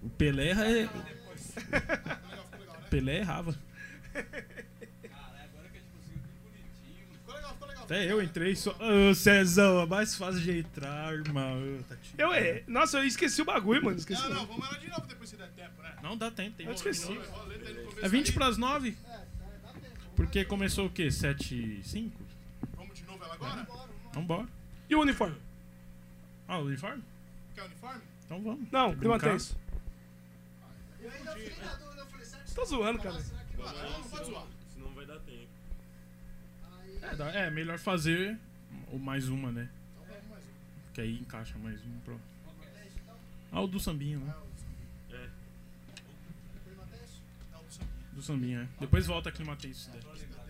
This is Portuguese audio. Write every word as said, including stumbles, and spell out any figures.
O Pelé é... Pelé errava. Até eu entrei só... Ô, oh, Cezão, é mais fácil de entrar, irmão. Tá eu, é, nossa, eu esqueci o bagulho, mano. Esqueci não, não, vamos lá de novo depois se der tempo, né? Não, dá tempo. Tem eu esqueci. É vinte para as nove? Porque começou o quê? sete e cinco? Vamos de novo ela agora? Vambora. E o uniforme? Ah, o uniforme? Quer o uniforme? Então vamos. Não, clima brincar. tenso. Você tá zoando, cara. Não, não pode zoar. Senão vai dar tempo. É, dá- é melhor fazer o mais uma, né? Que aí encaixa mais um pro. Ah, o do sambinha, né? É. Do sambinha, é. Depois volta a clima tenso. Se der.